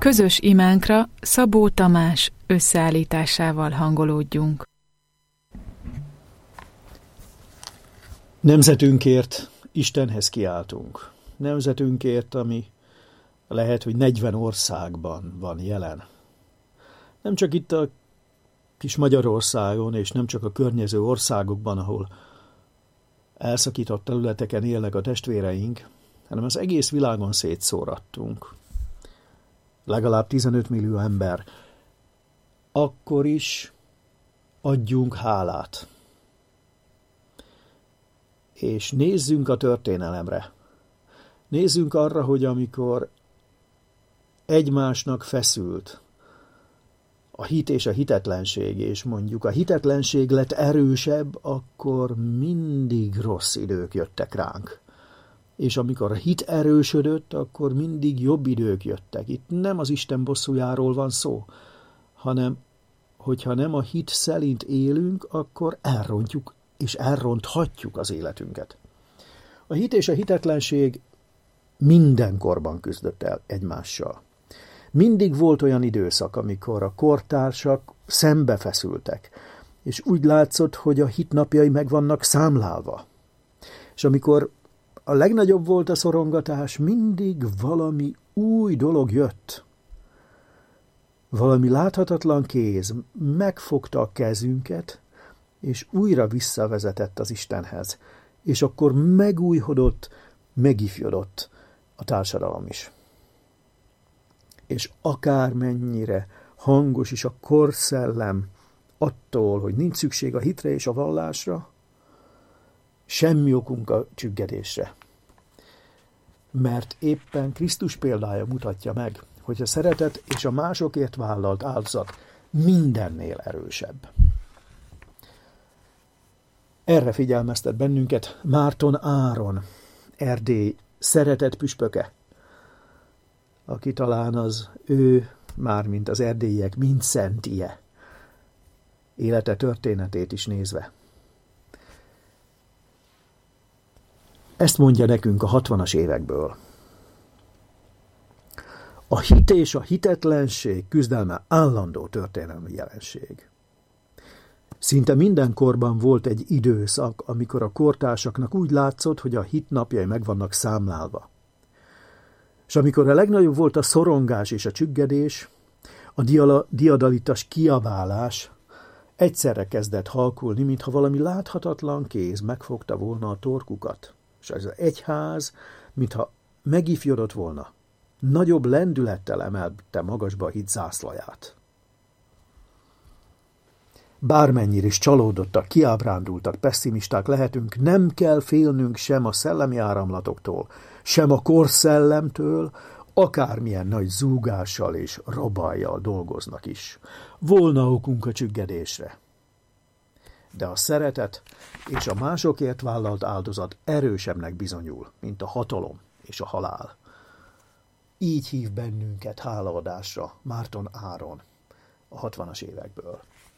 Közös imánkra Szabó Tamás összeállításával hangolódjunk. Nemzetünkért Istenhez kiáltunk. Nemzetünkért, ami lehet, hogy 40 országban van jelen. Nem csak itt a kis Magyarországon, és nem csak a környező országokban, ahol elszakított területeken élnek a testvéreink, hanem az egész világon szétszórattunk. Legalább 15 millió ember. Akkor is adjunk hálát. És nézzünk a történelemre. Nézzünk arra, hogy amikor egymásnak feszült a hit és a hitetlenség, és mondjuk a hitetlenség lett erősebb, akkor mindig rossz idők jöttek ránk. És amikor a hit erősödött, akkor mindig jobb idők jöttek. Itt nem az Isten bosszújáról van szó, hanem hogyha nem a hit szerint élünk, akkor elrontjuk és elronthatjuk az életünket. A hit és a hitetlenség mindenkorban küzdött el egymással. Mindig volt olyan időszak, amikor a kortársak szembefeszültek, és úgy látszott, hogy a hit napjai meg vannak számlálva. És amikor a legnagyobb volt a szorongatás, mindig valami új dolog jött. Valami láthatatlan kéz megfogta a kezünket, és újra visszavezetett az Istenhez. És akkor megújhodott, megifjodott a társadalom is. És akármennyire hangos is a korszellem attól, hogy nincs szükség a hitre és a vallásra, semmi okunk a csüggedésre. Mert éppen Krisztus példája mutatja meg, hogy a szeretet és a másokért vállalt áldozat mindennél erősebb. Erre figyelmeztet bennünket Márton Áron, Erdély szeretett püspöke, aki talán az ő, mármint az erdélyiek mind szentije, élete történetét is nézve. Ezt mondja nekünk a 60-as évekből. A hit és a hitetlenség küzdelme állandó történelmi jelenség. Szinte minden korban volt egy időszak, amikor a kortársaknak úgy látszott, hogy a hit napjai meg vannak számlálva. És amikor a legnagyobb volt a szorongás és a csüggedés, a diadalitas kiabálás egyszerre kezdett halkulni, mintha valami láthatatlan kéz megfogta volna a torkukat. És ez az egyház, mintha megifjodott volna, nagyobb lendülettel emelte magasba a hit zászlaját. Bármennyire is csalódottak, kiábrándultak, pesszimisták lehetünk, nem kell félnünk sem a szellemi áramlatoktól, sem a korszellemtől, akármilyen nagy zúgással és robajjal dolgoznak is. Volna okunk a csüggedésre. De a szeretet és a másokért vállalt áldozat erősebbnek bizonyul, mint a hatalom és a halál. Így hív bennünket hálaadásra Márton Áron a 60-as évekből.